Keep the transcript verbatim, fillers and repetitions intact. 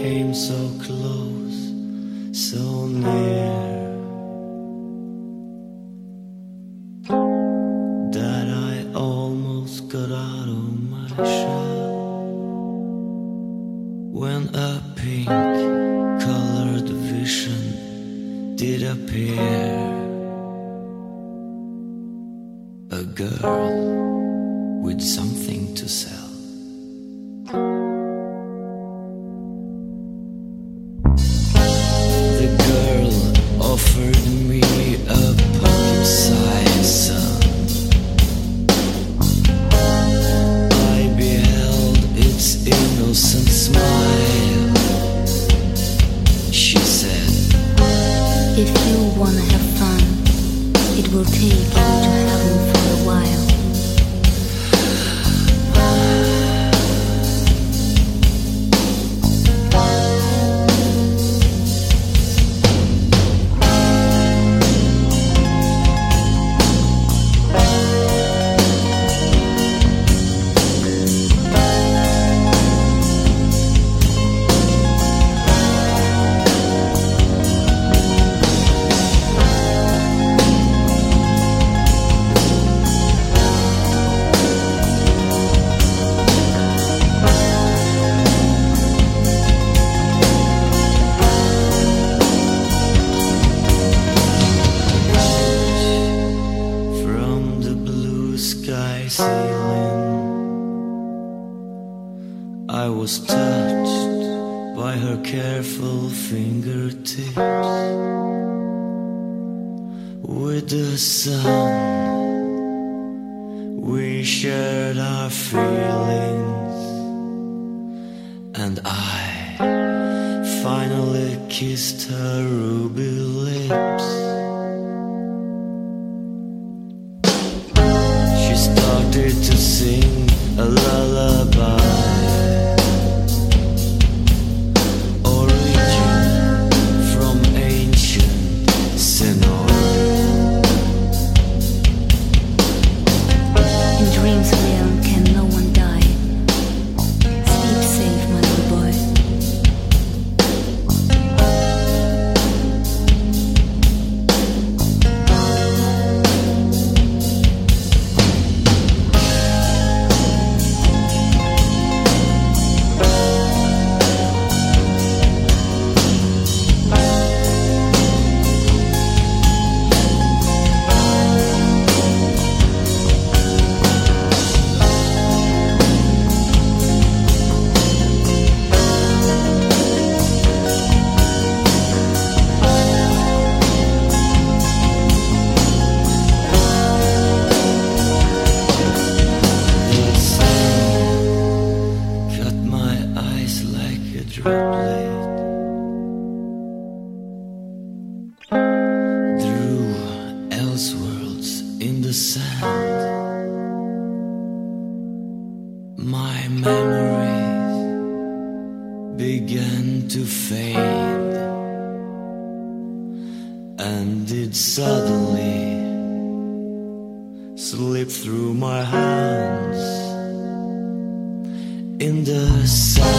came so close, so near, that I almost got out of my shell when a pink-colored vision did appear. A girl with something to sell. The girl offered me a palm-sized sun. I beheld its innocent smile. She said, if you wanna have fun, it will take you to heaven for a while. I was touched by her careful fingertips. With the sun, we shared our feelings, and I finally kissed her ruby lips. She started to sing a lullaby. In the sun.